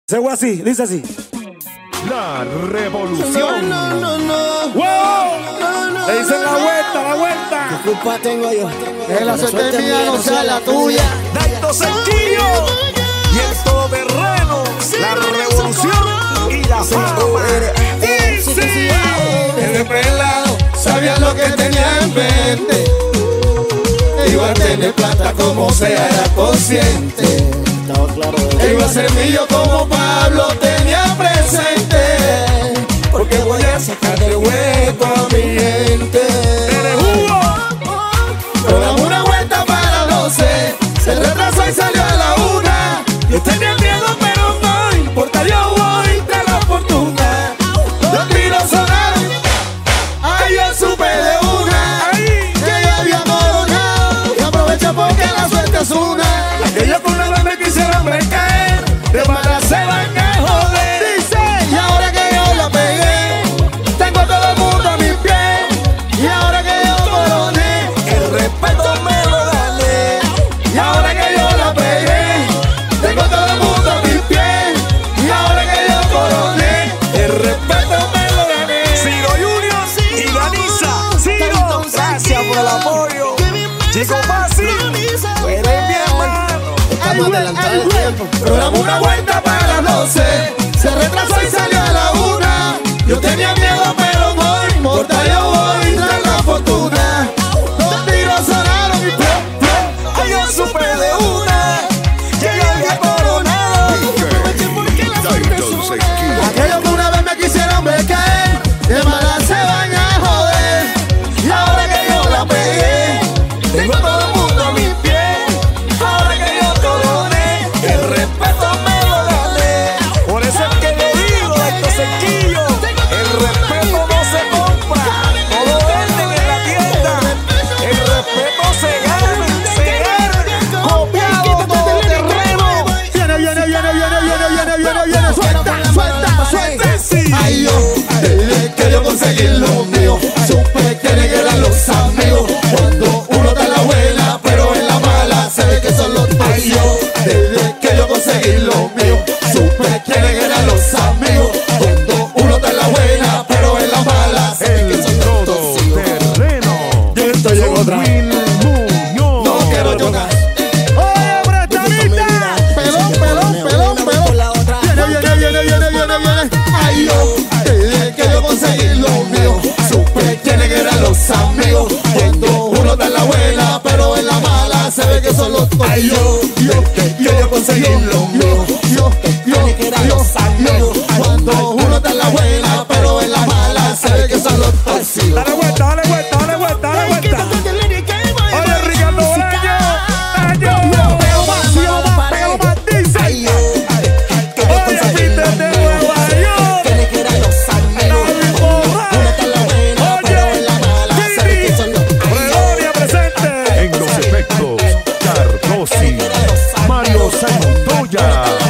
Se fue así, dice así. La revolución. ¡Wow! Le dicen la vuelta. ¿Qué culpa tengo yo? Que la suerte mía no sea la tuya. Daito Sencillo y el todoterreno, la revolución y la fama. Dice Desde pelado sabía lo que tenía en mente. Iba a tener plata como sea, era consciente. Estaba claro de Que iba a ser mío como Pablo tenía presente. Porque voy a sacar de hueco a mi gente. Programó una vuelta para 12. Se retrasó y salió a la 1. Yo tenía miedo pero no importa, yo voy tras la fortuna. Los tiros sonaron, ay yo supe de una que yo había coronado. Y aprovecha porque la suerte es una. Aquellos con la me quisieron caer, de mala se van a joder. Dice, y ahora que yo la pegué, tengo a todo el mundo a mis pies. Y ahora que yo coroné, el respeto me lo gané. Y ahora que yo la pegué, tengo a todo el mundo a mis pies. Y ahora que yo coroné, el respeto me lo gané. Ciro Junior y Ganiza. Ciro, gracias por el apoyo. Chico fácil, tú eres mi hermano. Estamos adelantando el tiempo. Programó una vuelta para las 12. Se retrasó y salió a la 1. Yo tenía miedo pero no importa, yo voy tras la fortuna. Los tiros sonaron y plum, plum. Ay, yo supe de una que yo había coronado. Aproveché porque la suerte es una. Aquellos que una vez me quisieron ver caer, de mala se van a joder. Y ahora que yo la pegué, tengo a todo el mundo a mis pies. Ahora que yo coroné, el respeto me lo gané. Por eso es que yo digo, Daito Sencillo, el respeto no se compra, no lo venden en la tienda. El respeto se gana. Copiado todo terreno. Viene, suelta. Ay, yo, desde que yo conseguí lo mío, supe quiénes eran los amigos. Cuando uno da la buena, pero en la mala se ve que son los tóxicos. Ay, yo, desde que yo conseguí lo mío, supe quiénes eran los amigos. Cuando uno da la buena, pero en la mala se ve que son los tóxicos. Terreno. Y esto llegó otra vez. Will Muñoz. No quiero chocar. Oye, Bretanita. Pelón. Viene. Ay, yo, desde que yo conseguí lo mío, supe quiénes eran los amigos. Cuando uno da la buena, pero en la mala se ve que son los tóxicos. Ay, yo conseguí lo mío, quiénes eran los amigos. Cuando uno da la buena, pero en la mala se ve que son los tóxicos. Dale vuelta. Oye, Ricardo Bolaño. Pego más, dice. Ay, Oye, Peter de Nueva York. quiénes eran los amigos. Uno da la buena, pero en la mala se ve que son los tóxicos. Fredonia presente. En los efectos, Cardosi, Mario Santoya.